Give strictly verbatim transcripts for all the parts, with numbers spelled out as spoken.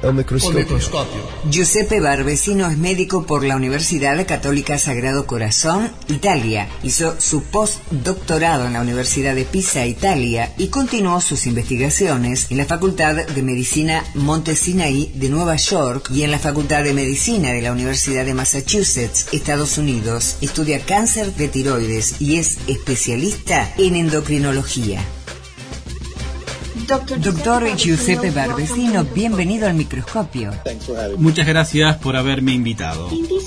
El microscopio. Giuseppe Barbesino es médico por la Universidad Católica Sagrado Corazón, Italia. Hizo su postdoctorado en la Universidad de Pisa, Italia, y continuó sus investigaciones en la Facultad de Medicina Monte Sinai de Nueva York y en la Facultad de Medicina de la Universidad de Massachusetts, Estados Unidos. Estudia cáncer de tiroides y es especialista en endocrinología. Doctor Giuseppe Barbesino, bienvenido al microscopio. Muchas gracias por haberme invitado.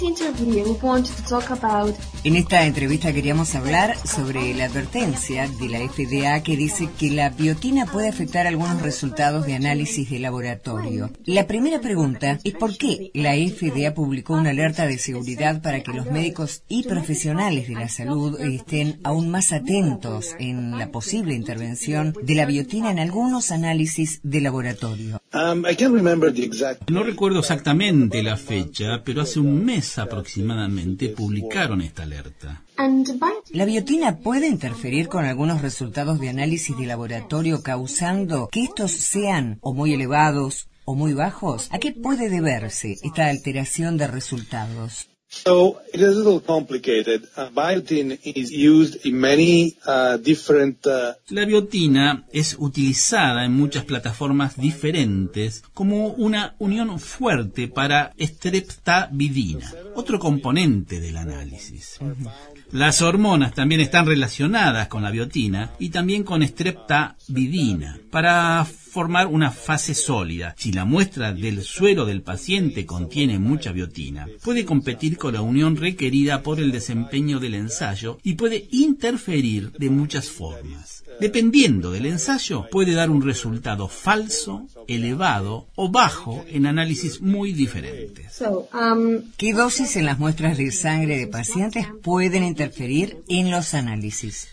En esta entrevista queríamos hablar sobre la advertencia de la F D A que dice que la biotina puede afectar algunos resultados de análisis de laboratorio. La primera pregunta es por qué la F D A publicó una alerta de seguridad para que los médicos y profesionales de la salud estén aún más atentos en la posible intervención de la biotina en algunos análisis de laboratorio. No recuerdo exactamente la fecha, pero hace un mes aproximadamente publicaron esta alerta. ¿La biotina puede interferir con algunos resultados de análisis de laboratorio causando que estos sean o muy elevados o muy bajos? ¿A qué puede deberse esta alteración de resultados? So it is a little complicated. Uh, biotin is used in many uh, different. Uh... La biotina es utilizada en muchas plataformas diferentes como una unión fuerte para streptavidina, otro componente del análisis. Uh-huh. Las hormonas también están relacionadas con la biotina y también con streptavidina para formar una fase sólida. Si la muestra del suero del paciente contiene mucha biotina, puede competir con la unión requerida por el desempeño del ensayo y puede interferir de muchas formas. Dependiendo del ensayo, puede dar un resultado falso, elevado o bajo en análisis muy diferentes. ¿Qué dosis en las muestras de sangre de pacientes pueden interferir en los análisis?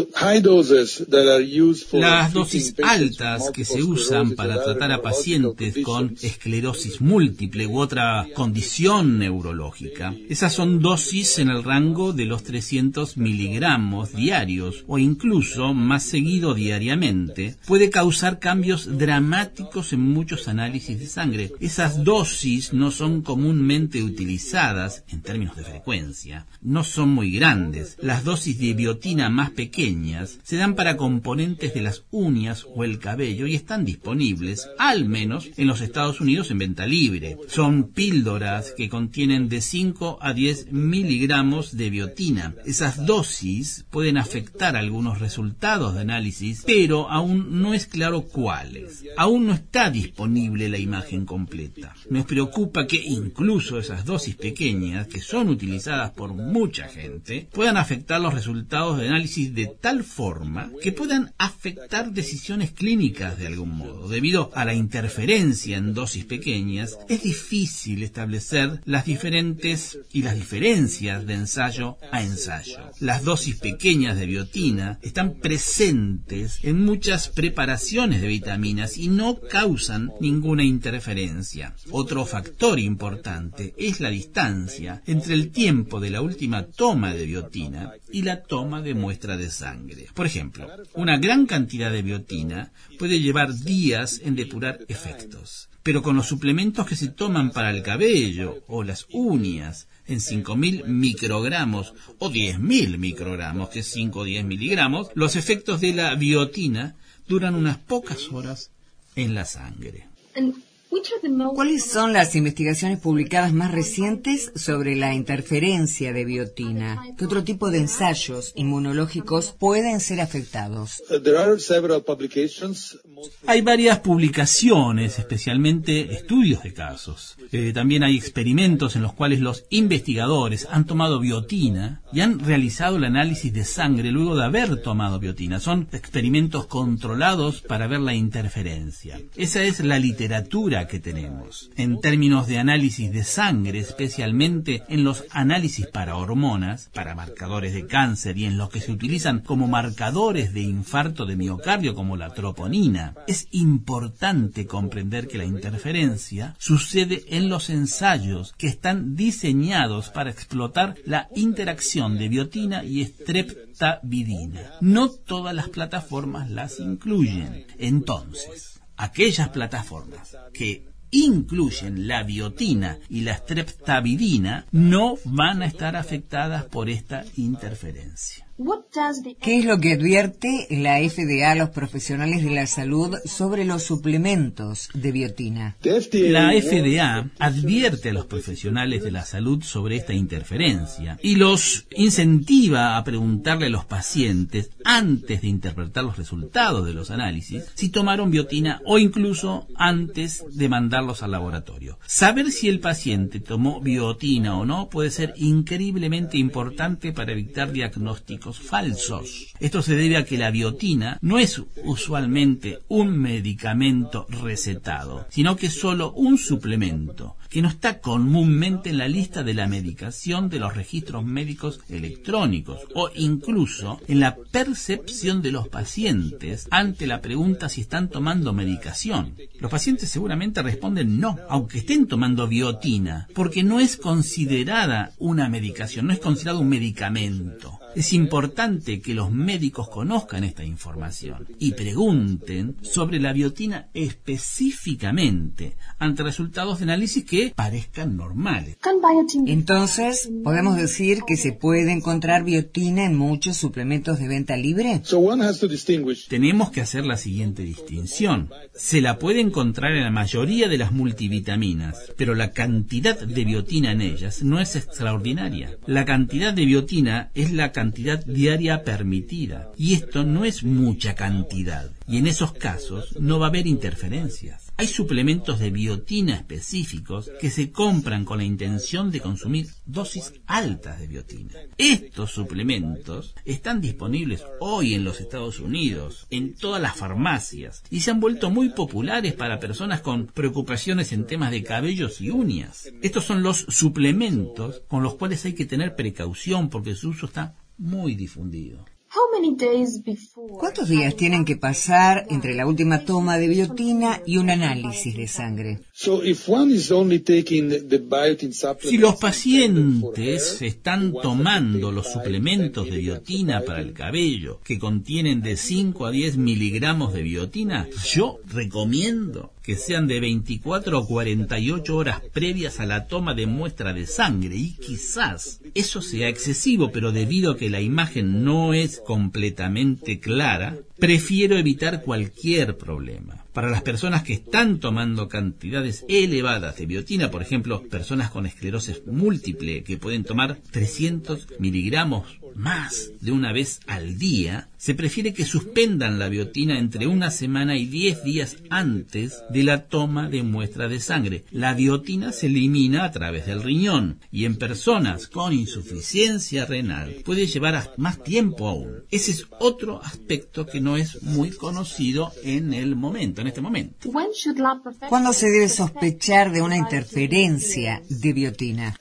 Las dosis altas que se usan para tratar a pacientes con esclerosis múltiple u otra condición neurológica, esas son dosis en el rango de los trescientos miligramos diarios o incluso más seguido diariamente, puede causar cambios dramáticos en muchos análisis de sangre. Esas dosis no son comúnmente utilizadas en términos de frecuencia, no son muy grandes. Las dosis de biotina más pequeñas se dan para componentes de las uñas o el cabello y están disponibles, al menos en los Estados Unidos, en venta libre. Son píldoras que contienen de cinco a diez miligramos de biotina. Esas dosis pueden afectar algunos resultados de análisis, pero aún no es claro cuáles. Aún no está disponible la imagen completa. Nos preocupa que incluso esas dosis pequeñas, que son utilizadas por mucha gente, puedan afectar los resultados de análisis de tal forma que puedan afectar decisiones clínicas de algún modo. Debido a la interferencia en dosis pequeñas, es difícil establecer las diferentes y las diferencias de ensayo a ensayo. Las dosis pequeñas de biotina están presentes en muchas preparaciones de vitaminas y no causan ninguna interferencia. Otro factor importante es la distancia entre el tiempo de la última toma de biotina y la toma de muestra de sangre. Por ejemplo, una gran cantidad de biotina puede llevar días en depurar efectos, pero con los suplementos que se toman para el cabello o las uñas en cinco mil microgramos o diez mil microgramos, que es cinco o diez miligramos, los efectos de la biotina duran unas pocas horas en la sangre. ¿Cuáles son las investigaciones publicadas más recientes sobre la interferencia de biotina? ¿Qué otro tipo de ensayos inmunológicos pueden ser afectados? Hay varias publicaciones, especialmente estudios de casos. Eh, también hay experimentos en los cuales los investigadores han tomado biotina y han realizado el análisis de sangre luego de haber tomado biotina. Son experimentos controlados para ver la interferencia. Esa es la literatura que tenemos. En términos de análisis de sangre, especialmente en los análisis para hormonas, para marcadores de cáncer y en los que se utilizan como marcadores de infarto de miocardio como la troponina, es importante comprender que la interferencia sucede en los ensayos que están diseñados para explotar la interacción de biotina y streptavidina. No todas las plataformas las incluyen. Entonces, aquellas plataformas que incluyen la biotina y la streptavidina, no van a estar afectadas por esta interferencia. ¿Qué es lo que advierte la F D A a los profesionales de la salud sobre los suplementos de biotina? La F D A advierte a los profesionales de la salud sobre esta interferencia y los incentiva a preguntarle a los pacientes, antes de interpretar los resultados de los análisis, si tomaron biotina o incluso antes de mandarlos al laboratorio. Saber si el paciente tomó biotina o no puede ser increíblemente importante para evitar diagnósticos falsos. Esto se debe a que la biotina no es usualmente un medicamento recetado, sino que es solo un suplemento que no está comúnmente en la lista de la medicación de los registros médicos electrónicos o incluso en la percepción de los pacientes ante la pregunta si están tomando medicación. Los pacientes seguramente responden no, aunque estén tomando biotina, porque no es considerada una medicación, no es considerado un medicamento. Es importante que los médicos conozcan esta información y pregunten sobre la biotina específicamente ante resultados de análisis que parezcan normales. Entonces, ¿podemos decir que se puede encontrar biotina en muchos suplementos de venta libre? Tenemos que hacer la siguiente distinción. Se la puede encontrar en la mayoría de las multivitaminas, pero la cantidad de biotina en ellas no es extraordinaria. La cantidad de biotina es la cantidad diaria permitida, y esto no es mucha cantidad, y en esos casos no va a haber interferencias. Hay suplementos de biotina específicos que se compran con la intención de consumir dosis altas de biotina. Estos suplementos están disponibles hoy en los Estados Unidos, en todas las farmacias, y se han vuelto muy populares para personas con preocupaciones en temas de cabellos y uñas. Estos son los suplementos con los cuales hay que tener precaución porque su uso está muy difundido. ¿Cuántos días tienen que pasar entre la última toma de biotina y un análisis de sangre? Si los pacientes están tomando los suplementos de biotina para el cabello que contienen de cinco a diez miligramos de biotina, yo recomiendo que sean de veinticuatro o cuarenta y ocho horas previas a la toma de muestra de sangre, y quizás eso sea excesivo, pero debido a que la imagen no es completamente clara, prefiero evitar cualquier problema. Para las personas que están tomando cantidades elevadas de biotina, por ejemplo, personas con esclerosis múltiple que pueden tomar trescientos miligramos más de una vez al día, se prefiere que suspendan la biotina entre una semana y diez días antes de la toma de muestra de sangre. La biotina se elimina a través del riñón y en personas con insuficiencia renal puede llevar a más tiempo aún. Ese es otro aspecto que no es muy conocido en el momento, en este momento. ¿Cuándo se debe sospechar de una interferencia de biotina?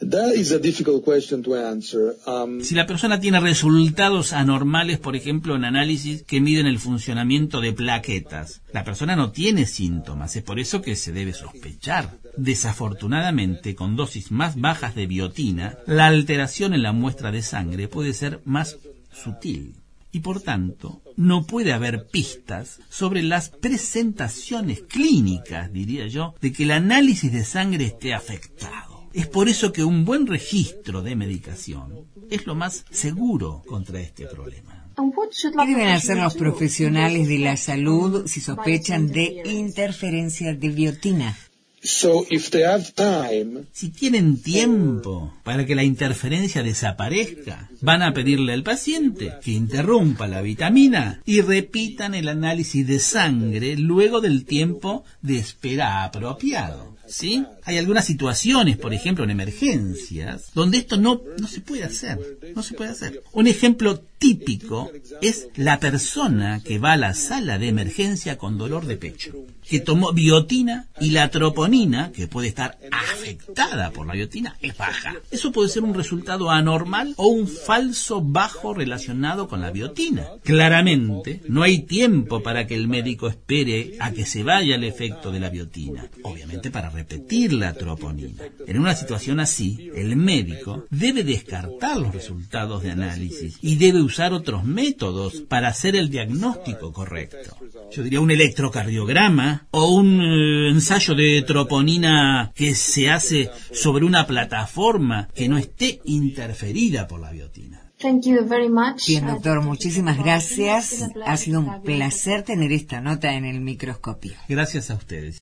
Si la persona tiene resultados anormales, por ejemplo, en análisis que miden el funcionamiento de plaquetas, la persona no tiene síntomas, es por eso que se debe sospechar. Desafortunadamente, con dosis más bajas de biotina, la alteración en la muestra de sangre puede ser más sutil y, por tanto, no puede haber pistas sobre las presentaciones clínicas, diría yo, de que el análisis de sangre esté afectado. Es por eso que un buen registro de medicación es lo más seguro contra este problema. ¿Qué deben hacer los profesionales de la salud si sospechan de interferencia de biotina? So if they have time, si tienen tiempo para que la interferencia desaparezca, van a pedirle al paciente que interrumpa la vitamina y repitan el análisis de sangre luego del tiempo de espera apropiado. ¿Sí? Hay algunas situaciones, por ejemplo, en emergencias, donde esto no, no se puede hacer. No se puede hacer. Un ejemplo típico es la persona que va a la sala de emergencia con dolor de pecho, que tomó biotina y la troponina, que puede estar afectada por la biotina, es baja. Eso puede ser un resultado anormal o un falso bajo relacionado con la biotina. Claramente, no hay tiempo para que el médico espere a que se vaya el efecto de la biotina. Obviamente para repetir la troponina. En una situación así, el médico debe descartar los resultados de análisis y debe usar otros métodos para hacer el diagnóstico correcto. yo diría un electrocardiograma o un eh, ensayo de troponina que se hace sobre una plataforma que no esté interferida por la biotina. Thank you very much. Bien, doctor, muchísimas gracias. Ha sido un placer tener esta nota en el microscopio. Gracias a ustedes.